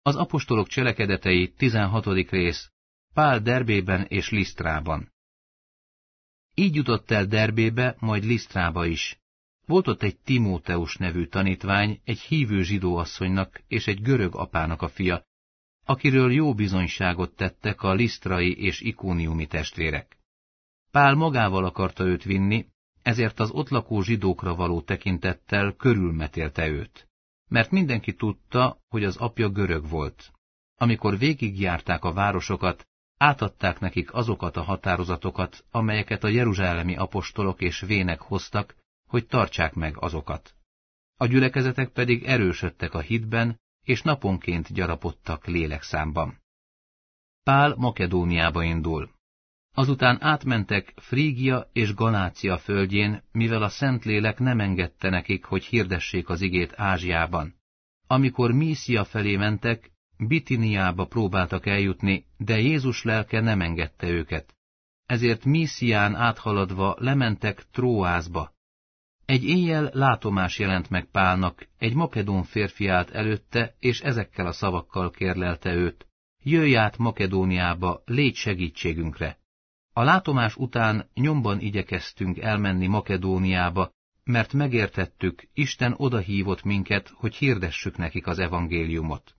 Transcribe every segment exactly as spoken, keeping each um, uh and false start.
Az apostolok cselekedetei tizenhatodik rész, Pál Derbében és Lisztrában. Így jutott el Derbébe, majd Lisztrába is. Volt ott egy Timóteus nevű tanítvány, egy hívő zsidó asszonynak és egy görög apának a fia, akiről jó bizonyságot tettek a lisztrai és ikóniumi testvérek. Pál magával akarta őt vinni, ezért az ott lakó zsidókra való tekintettel körülmetélte őt. Mert mindenki tudta, hogy az apja görög volt. Amikor végigjárták a városokat, átadták nekik azokat a határozatokat, amelyeket a jeruzsálemi apostolok és vének hoztak, hogy tartsák meg azokat. A gyülekezetek pedig erősödtek a hitben, és naponként gyarapodtak lélekszámban. Pál Makedóniába indul. Azután átmentek Frígia és Galácia földjén, mivel a Szentlélek nem engedte nekik, hogy hirdessék az igét Ázsiában. Amikor Míszia felé mentek, Bitiniába próbáltak eljutni, de Jézus lelke nem engedte őket. Ezért Míszián áthaladva lementek Tróázba. Egy éjjel látomás jelent meg Pálnak, egy makedón férfi állt előtte, és ezekkel a szavakkal kérlelte őt: jöjj át Makedóniába, légy segítségünkre. A látomás után nyomban igyekeztünk elmenni Makedóniába, mert megértettük, Isten odahívott minket, hogy hirdessük nekik az evangéliumot.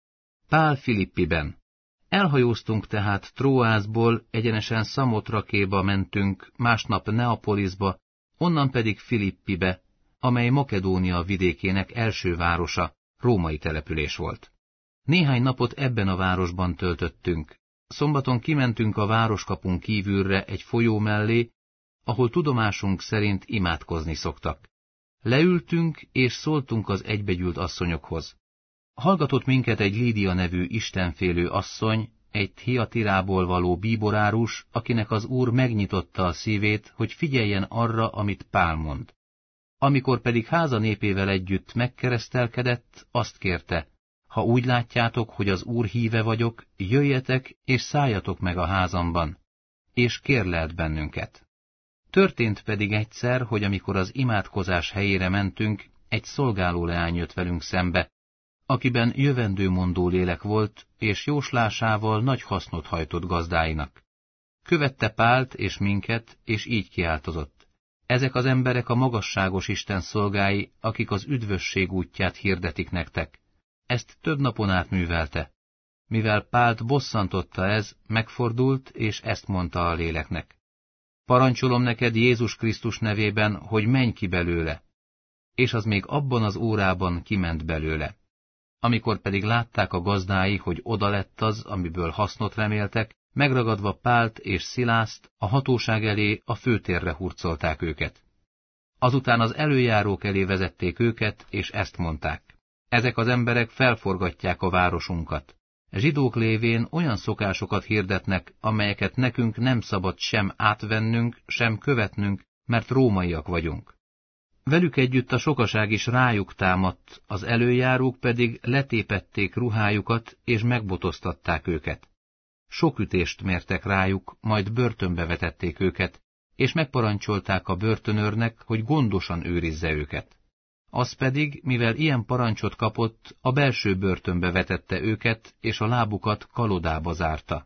Pál Filippiben. Elhajóztunk tehát Tróázból, egyenesen Szamotrakéba mentünk, másnap Neapolisba, onnan pedig Filippibe, amely Makedónia vidékének első városa, római település volt. Néhány napot ebben a városban töltöttünk. Szombaton kimentünk a városkapun kívülre egy folyó mellé, ahol tudomásunk szerint imádkozni szoktak. Leültünk és szóltunk az egybegyűlt asszonyokhoz. Hallgatott minket egy Lídia nevű istenfélő asszony, egy Thiatirából való bíborárus, akinek az Úr megnyitotta a szívét, hogy figyeljen arra, amit Pál mond. Amikor pedig háza népével együtt megkeresztelkedett, azt kérte: ha úgy látjátok, hogy az Úr híve vagyok, jöjjetek és szálljatok meg a házamban, és kérlelt bennünket. Történt pedig egyszer, hogy amikor az imádkozás helyére mentünk, egy szolgáló leány jött velünk szembe, akiben jövendőmondó lélek volt, és jóslásával nagy hasznot hajtott gazdáinak. Követte Pált és minket, és így kiáltozott: ezek az emberek a magasságos Isten szolgái, akik az üdvösség útját hirdetik nektek. Ezt több napon át művelte. Mivel Pált bosszantotta ez, megfordult, és ezt mondta a léleknek: parancsolom neked Jézus Krisztus nevében, hogy menj ki belőle. És az még abban az órában kiment belőle. Amikor pedig látták a gazdái, hogy oda lett az, amiből hasznot reméltek, megragadva Pált és Szilászt, a hatóság elé, a főtérre hurcolták őket. Azután az előjárók elé vezették őket, és ezt mondták: ezek az emberek felforgatják a városunkat. Zsidók lévén olyan szokásokat hirdetnek, amelyeket nekünk nem szabad sem átvennünk, sem követnünk, mert rómaiak vagyunk. Velük együtt a sokaság is rájuk támadt, az előjárók pedig letépették ruhájukat, és megbotoztatták őket. Sok ütést mértek rájuk, majd börtönbe vetették őket, és megparancsolták a börtönőrnek, hogy gondosan őrizze őket. Az pedig, mivel ilyen parancsot kapott, a belső börtönbe vetette őket, és a lábukat kalodába zárta.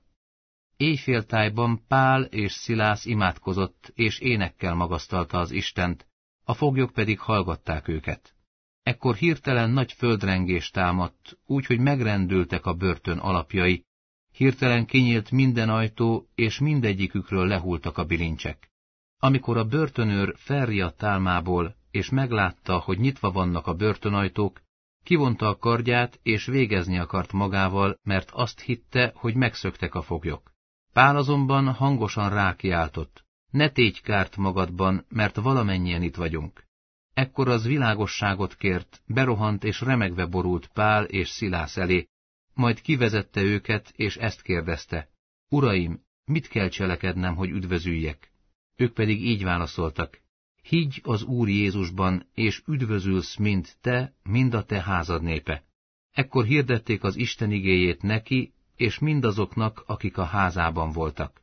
Éjféltájban Pál és Szilász imádkozott, és énekkel magasztalta az Istent, a foglyok pedig hallgatták őket. Ekkor hirtelen nagy földrengés támadt, úgy, hogy megrendültek a börtön alapjai, hirtelen kinyílt minden ajtó, és mindegyikükről lehultak a bilincsek. Amikor a börtönőr felriadt álmából, és meglátta, hogy nyitva vannak a börtönajtók, kivonta a kardját, és végezni akart magával, mert azt hitte, hogy megszöktek a foglyok. Pál azonban hangosan rákiáltott: ne tégy kárt magadban, mert valamennyien itt vagyunk. Ekkor az világosságot kért, berohant és remegve borult Pál és Szilász elé, majd kivezette őket, és ezt kérdezte: uraim, mit kell cselekednem, hogy üdvözüljek? Ők pedig így válaszoltak: higgy az Úr Jézusban, és üdvözülsz mind te, mind a te házad népe. Ekkor hirdették az Isten igéjét neki, és mindazoknak, akik a házában voltak.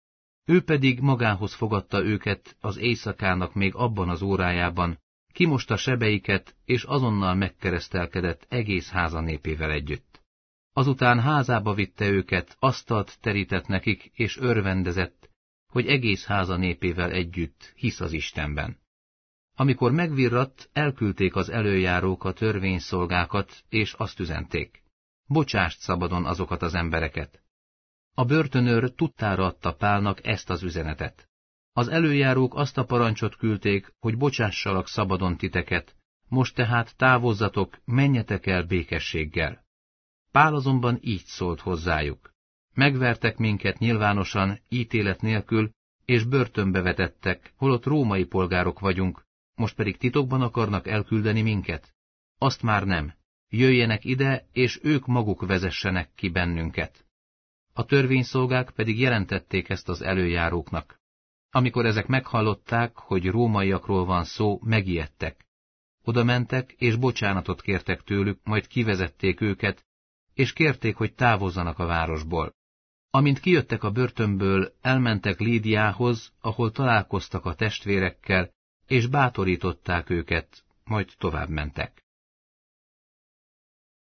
Ő pedig magához fogadta őket az éjszakának még abban az órájában, kimosta sebeiket, és azonnal megkeresztelkedett egész háza népével együtt. Azután házába vitte őket, asztalt terített nekik, és örvendezett, hogy egész háza népével együtt hisz az Istenben. Amikor megvirratt, elküldték az előjárók a törvényszolgákat, és azt üzenték: bocsást szabadon azokat az embereket. A börtönőr tudtára adta Pálnak ezt az üzenetet. Az előjárók azt a parancsot küldték, hogy bocsássalak szabadon titeket, most tehát távozzatok, menjetek el békességgel. Pál azonban így szólt hozzájuk: megvertek minket nyilvánosan, ítélet nélkül, és börtönbe vetettek, holott római polgárok vagyunk, most pedig titokban akarnak elküldeni minket? Azt már nem. Jöjjenek ide, és ők maguk vezessenek ki bennünket. A törvényszolgák pedig jelentették ezt az előjáróknak. Amikor ezek meghallották, hogy rómaiakról van szó, megijedtek. Oda mentek, és bocsánatot kértek tőlük, majd kivezették őket, és kérték, hogy távozzanak a városból. Amint kijöttek a börtönből, elmentek Lídiához, ahol találkoztak a testvérekkel, és bátorították őket, majd tovább mentek.